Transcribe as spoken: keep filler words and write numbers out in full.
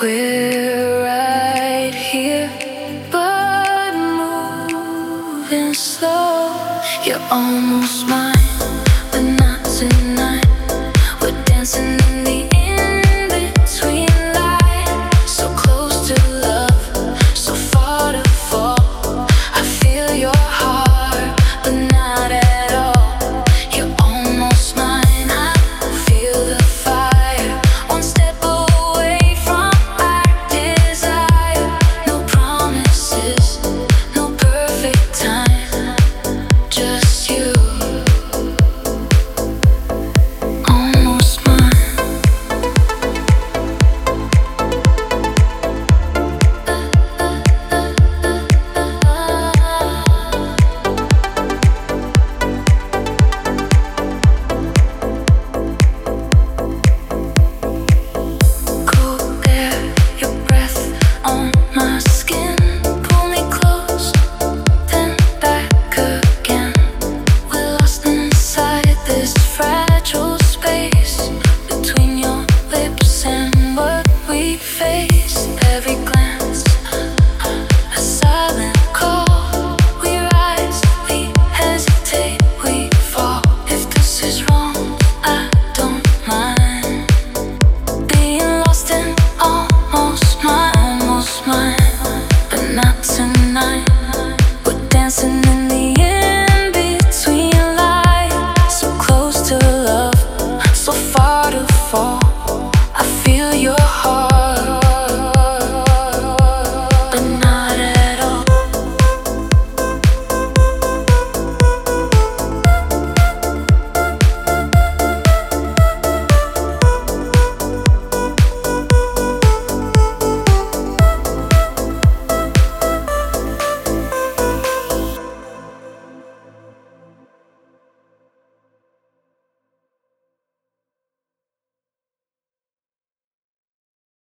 We're right here, but moving slow. You're almost mine, but not tonight. We're dancing in the in-between light. So close to love, so far to fall. I feel your heart, but not at all. You're almost mine, I feel the fire. One step away from our desire. No promises, no perfect time. Just you. Almost mine. Cold air, your breath on my skin. Pull me close, then back again. We're lost inside this fragile space between your lips and what we face.